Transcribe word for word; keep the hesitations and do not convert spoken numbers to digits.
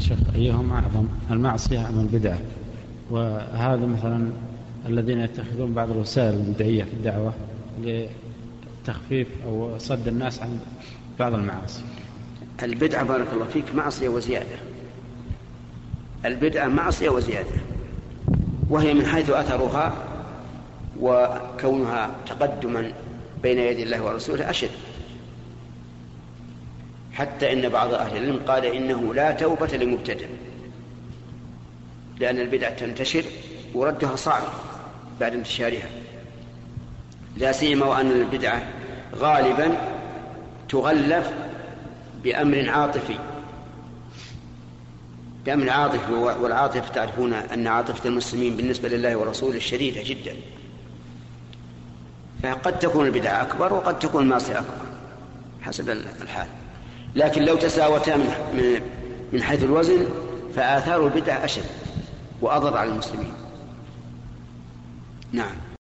شيخ أيهم أعظم، المعصية أم البدعة؟ وهذا مثلا الذين يتخذون بعض الوسائل البدعية في الدعوة لتخفيف أو صد الناس عن بعض المعاصي. البدعة بارك الله فيك معصية وزيادة، البدعة معصية وزيادة، وهي من حيث أثرها وكونها تقدما بين يدي الله ورسوله أشد، حتى إن بعض أهل العلم قال إنه لا توبة لمبتدع، لأن البدعة تنتشر وردها صعب بعد انتشارها، لا سيما وأن البدعة غالبا تغلف بأمر عاطفي بأمر عاطفي والعاطفة تعرفون أن عاطفة المسلمين بالنسبة لله ورسوله شديدة جدا، فقد تكون البدعة أكبر وقد تكون المعصية أكبر حسب الحال. لكن لو تساوتا من حيث الوزن فآثار البدعة أشد وأضر على المسلمين. نعم.